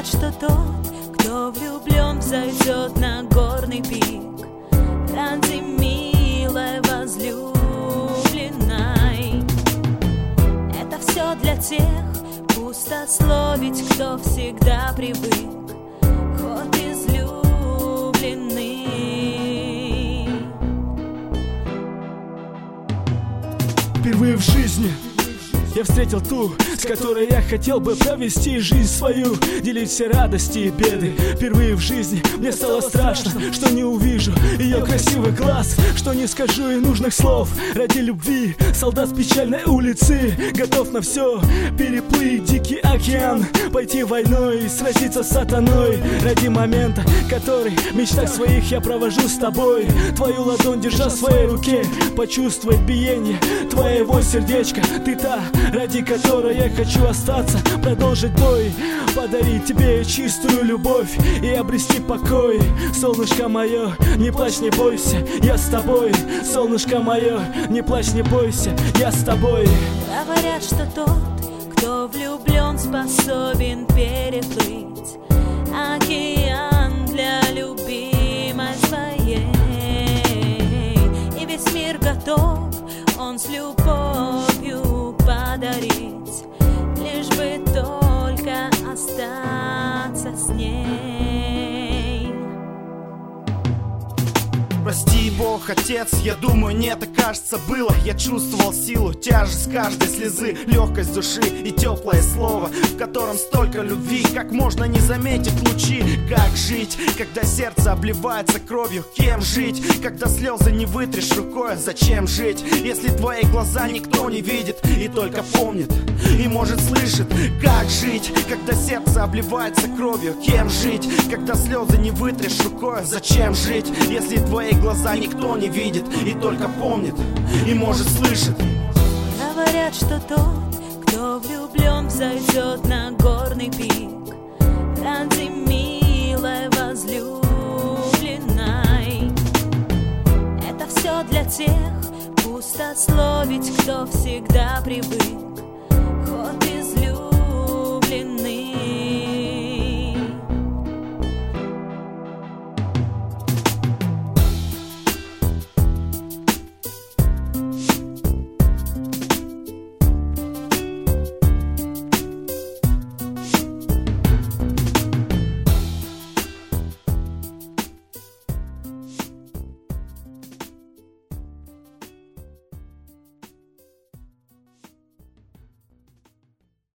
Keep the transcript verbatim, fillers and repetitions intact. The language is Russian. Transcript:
что тот, кто влюблен, взойдет на горный пик ради милой возлюбленной. Это все для тех пустословить, кто всегда привык, хоть излюбленный. Впервые в жизни я встретил ту, с которой я хотел бы провести жизнь свою, делить все радости и беды. Впервые в жизни мне стало страшно, что не увижу ее красивый глаз, что не скажу ей нужных слов. Ради любви солдат с печальной улицы готов на все, переплыть дикий океан, пойти войной и сразиться с сатаной. Ради момента, который в мечтах своих я провожу с тобой, твою ладонь держа в своей руке, почувствовать биение твоего сердечка. Ты та, ради которой я хочу остаться, продолжить бой, подарить тебе чистую любовь и обрести покой. Солнышко мое, не плачь, не бойся, я с тобой. Солнышко мое, не плачь, не бойся, я с тобой. Говорят, что тот, кто влюблен, способен переплыть океан для любимой своей, и весь мир готов он с любовью подарить, лишь бы только остаться с ней. Прости, Бог, Отец, я думаю, не так, кажется, было. Я чувствовал силу, тяжесть каждой слезы, легкость души и теплое слово, в котором столько любви. Как можно не заметить лучи? Как жить, когда сердце обливается кровью? Кем жить, когда слезы не вытрешь рукой? Зачем жить, если твои глаза никто не видит и только помнит и может слышит? Как жить, когда сердце обливается кровью? Кем жить, когда слезы не вытрешь рукой? Зачем жить, если твои глаза никто не видит и только помнит и может слышит? Говорят, что тот, кто влюблен, взойдет на горный пик ради милой возлюбленной. Это все для тех пустословить, кто всегда привык,